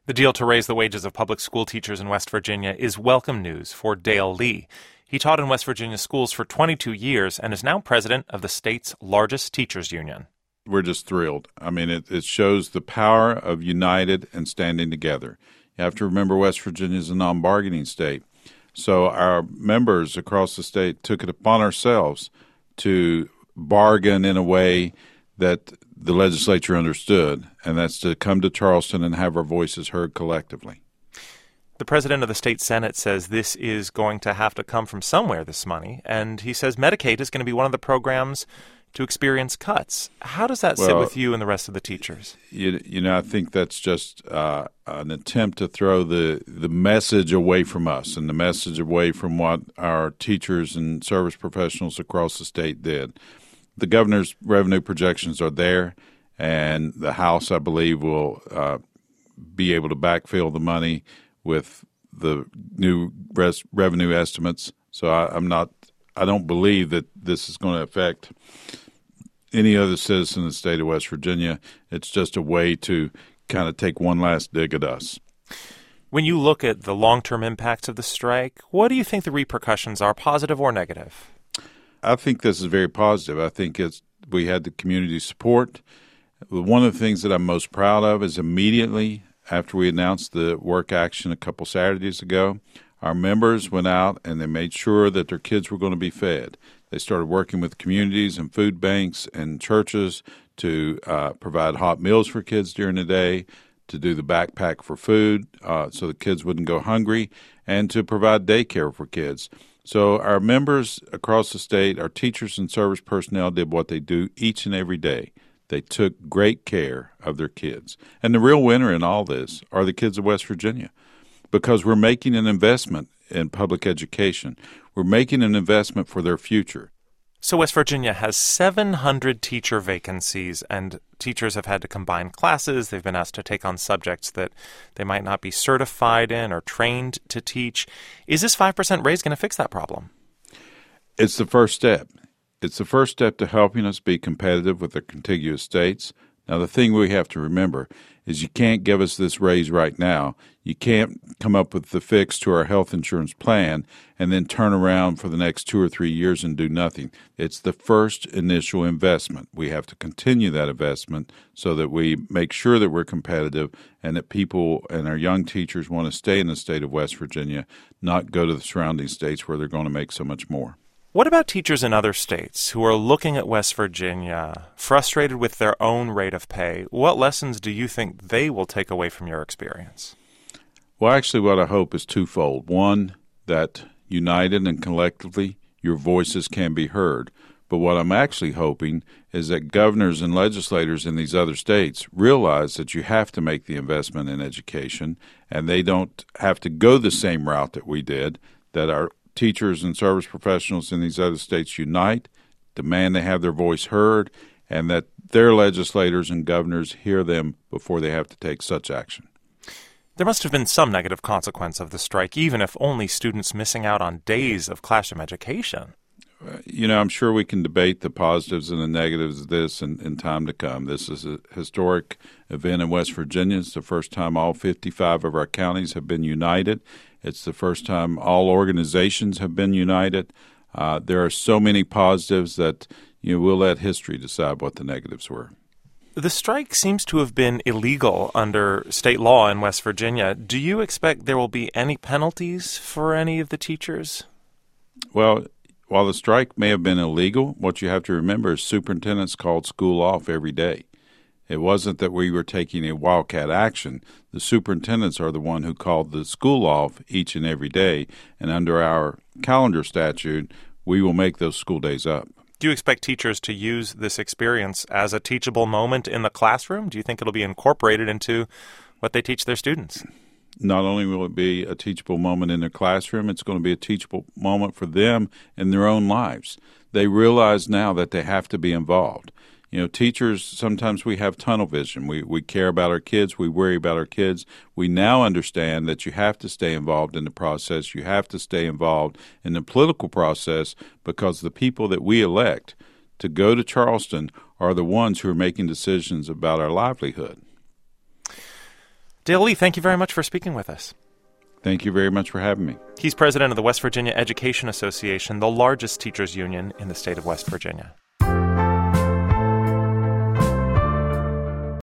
The deal to raise the wages of public school teachers in West Virginia is welcome news for Dale Lee. He taught in West Virginia schools for 22 years and is now president of the state's largest teachers union. We're just thrilled. I mean, it shows the power of united and standing together. You have to remember West Virginia is a non-bargaining state. So our members across the state took it upon ourselves to bargain in a way that the legislature understood, and that's to come to Charleston and have our voices heard collectively. The president of the state Senate says this is going to have to come from somewhere, this money, and he says Medicaid is going to be one of the programs to experience cuts. How does that sit with you and the rest of the teachers? You know, I think that's just an attempt to throw the message away from us and the message away from what our teachers and service professionals across the state did. The governor's revenue projections are there, and the House, I believe, will be able to backfill the money with the new revenue estimates. So I don't believe that this is going to affect any other citizen in the state of West Virginia. It's just a way to kind of take one last dig at us. When you look at the long-term impacts of the strike, what do you think the repercussions are, positive or negative? I think this is very positive. I think we had the community support. One of the things that I'm most proud of is immediately after we announced the work action a couple Saturdays ago, our members went out and they made sure that their kids were going to be fed. They started working with communities and food banks and churches to provide hot meals for kids during the day, to do the backpack for food so the kids wouldn't go hungry, and to provide daycare for kids. So our members across the state, our teachers and service personnel did what they do each and every day. They took great care of their kids. And the real winner in all this are the kids of West Virginia, because we're making an investment in public education. We're making an investment for their future. So West Virginia has 700 teacher vacancies, and teachers have had to combine classes. They've been asked to take on subjects that they might not be certified in or trained to teach. Is this 5% raise going to fix that problem? It's the first step. It's the first step to helping us be competitive with the contiguous states. Now, the thing we have to remember is you can't give us this raise right now. You can't come up with the fix to our health insurance plan and then turn around for the next 2 or 3 years and do nothing. It's the first initial investment. We have to continue that investment so that we make sure that we're competitive and that people and our young teachers want to stay in the state of West Virginia, not go to the surrounding states where they're going to make so much more. What about teachers in other states who are looking at West Virginia, frustrated with their own rate of pay? What lessons do you think they will take away from your experience? Well, actually, what I hope is twofold. One, that united and collectively, your voices can be heard. But what I'm actually hoping is that governors and legislators in these other states realize that you have to make the investment in education, and they don't have to go the same route that we did, that our teachers and service professionals in these other states unite, demand they have their voice heard, and that their legislators and governors hear them before they have to take such action. There must have been some negative consequence of the strike, even if only students missing out on days of classroom education. You know, I'm sure we can debate the positives and the negatives of this in time to come. This is a historic event in West Virginia. It's the first time all 55 of our counties have been united. It's the first time all organizations have been united. There are so many positives that we'll let history decide what the negatives were. The strike seems to have been illegal under state law in West Virginia. Do you expect there will be any penalties for any of the teachers? Well, while the strike may have been illegal, what you have to remember is superintendents called school off every day. It wasn't that we were taking a wildcat action. The superintendents are the one who called the school off each and every day, and under our calendar statute, we will make those school days up. Do you expect teachers to use this experience as a teachable moment in the classroom? Do you think it'll be incorporated into what they teach their students? Not only will it be a teachable moment in their classroom, it's going to be a teachable moment for them in their own lives. They realize now that they have to be involved. Teachers, sometimes we have tunnel vision. We care about our kids. We worry about our kids. We now understand that you have to stay involved in the process. You have to stay involved in the political process because the people that we elect to go to Charleston are the ones who are making decisions about our livelihood. Dale Lee, thank you very much for speaking with us. Thank you very much for having me. He's president of the West Virginia Education Association, the largest teachers union in the state of West Virginia.